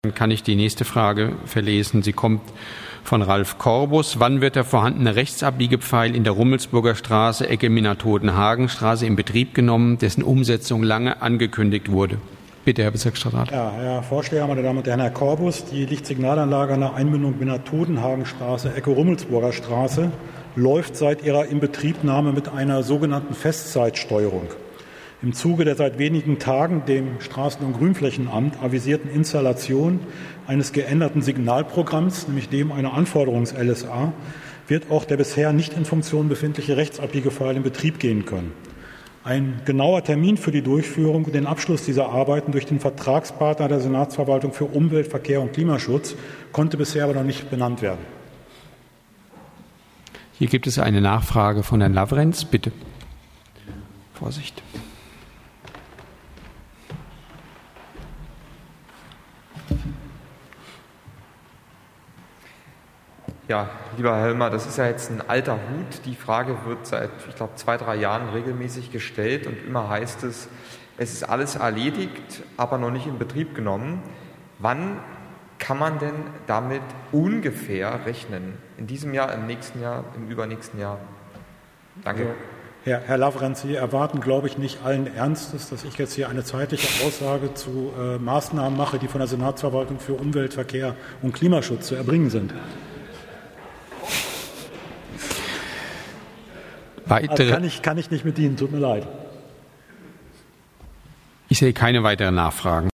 Dann kann ich die nächste Frage verlesen. Sie kommt von Ralf Korbus. Wann wird der vorhandene Rechtsabbiegepfeil in der Rummelsburger Straße, Ecke Minatoden-Hagenstraße in Betrieb genommen, dessen Umsetzung lange angekündigt wurde? Bitte, Herr Bezirksstadtrat. Ja, Herr Vorsteher, meine Damen und Herren, Herr Korbus, die Lichtsignalanlage an der Einmündung Minatoden-Hagenstraße, Ecke Rummelsburger Straße läuft seit ihrer Inbetriebnahme mit einer sogenannten Festzeitsteuerung. Im Zuge der seit wenigen Tagen dem Straßen- und Grünflächenamt avisierten Installation eines geänderten Signalprogramms, nämlich dem einer Anforderungs-LSA, wird auch der bisher nicht in Funktion befindliche Rechtsabbiegepfeil in Betrieb gehen können. Ein genauer Termin für die Durchführung und den Abschluss dieser Arbeiten durch den Vertragspartner der Senatsverwaltung für Umwelt, Verkehr und Klimaschutz konnte bisher aber noch nicht benannt werden. Hier gibt es eine Nachfrage von Herrn Lavrenz. Bitte. Vorsicht. Ja, lieber Herr Helmer, das ist ja jetzt ein alter Hut. Die Frage wird seit, ich glaube, 2-3 Jahren regelmäßig gestellt und immer heißt es, es ist alles erledigt, aber noch nicht in Betrieb genommen. Wann kann man denn damit ungefähr rechnen? In diesem Jahr, im nächsten Jahr, im übernächsten Jahr? Danke. Herr Lavrenz, Sie erwarten, glaube ich, nicht allen Ernstes, dass ich jetzt hier eine zeitliche Aussage zu Maßnahmen mache, die von der Senatsverwaltung für Umwelt, Verkehr und Klimaschutz zu erbringen sind. Kann ich nicht mit dienen, tut mir leid. Ich sehe keine weiteren Nachfragen.